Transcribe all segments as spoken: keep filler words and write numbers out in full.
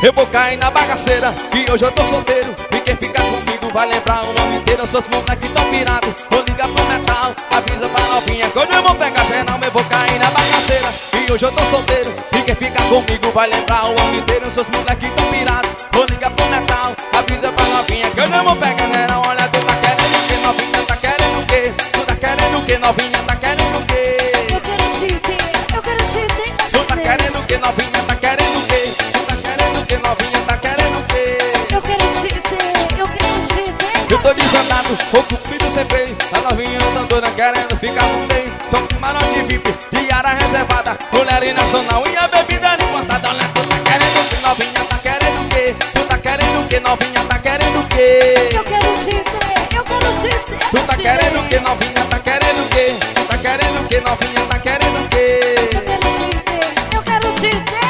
Eu vou cair na bagaceira, que hoje eu tô solteiro. E quem ficar comigo vai lembrar o nome inteiro. Seus moleques tão pirados, vou ligar pro metal. Avisa pra novinha que hoje eu vou pegar geral. Eu vou cair na bagaceira, que hoje eu tô solteiro. E quem ficar comigo vai lembrar o nome inteiro. Seus moleques tão pirados, vou ligar pro metal. Avisa pra novinha que hoje eu vou pegar geral. Olha, tu tá querendo o que, novinha, tá querendo o quê? Tu tá querendo o que, novinha, tá querendo o quê? Eu quero te ter, eu quero te ter. Tu tá querendo o que, novinha, tá querendo o quê? Tu tá querendo o que, novinha, tá querendo o quê? Eu quero te ter, eu quero te ter. Eu tô desandado, vou cupido sem freio. A novinha andando querendo ficar no meio. Só que camarote V I P, de área reservada. Mulher nacional e a bebida importada. Olha, tu tá querendo o que, novinha, tá querendo o quê? Tu tá querendo o que, novinha, tá querendo o quê? Eu quero te ter, eu quero te ter. Tu tá querendo o que, novinha, tá querendo o quê? Tu tá querendo o que, novinha, tá querendo o quê? Eu quero te ter, eu quero te ter.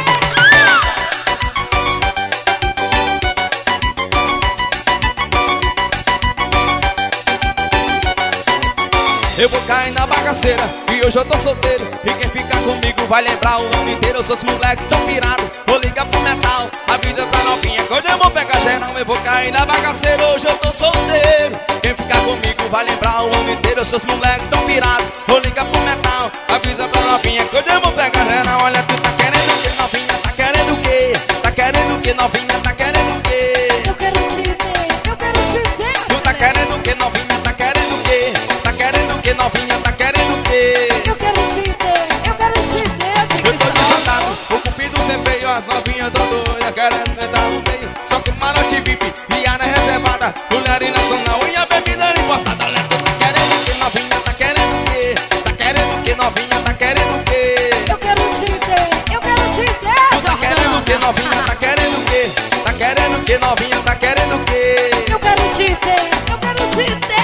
Eu vou cair na bagaceira, e hoje eu tô solteiro. E quem ficar comigo vai lembrar o ano inteiro. Seus moleques tão pirados, vou ligar pro metal. Avisa pra novinha que hoje eu vou pegar geral. Eu vou cair na bagaceira, hoje eu tô solteiro. Quem ficar comigo vai lembrar o ano inteiro. Seus moleques tão pirados, vou ligar pro metal. Avisa pra novinha que hoje eu vou pegar geral. Olha, tu tá querendo o que, novinha, tá querendo o quê? Tá querendo o que, novinha, tá querendo o quê? Eu quero te ter, eu quero te ter. Tu tá querendo o que, novinha, tá querendo o quê? Tá querendo o que, novinha, tá querendo o quê? Eu quero te ter, eu quero te ter. Eu tô desandado, o cupido sem freio. As novinhas tão doidas, querendo entrar no meio. Só que malote V I P, e área reservada. Mulher nacional e a bebida importada. Olha, tu tá querendo o que, novinha, tá querendo o quê? Tá querendo o que, novinha, tá querendo o quê? Eu quero te ter, eu quero te ter. Tu tá querendo o que, novinha, tá querendo o quê? Tá querendo o que, novinha, tá querendo o quê? Eu quero te ter, eu quero te ter.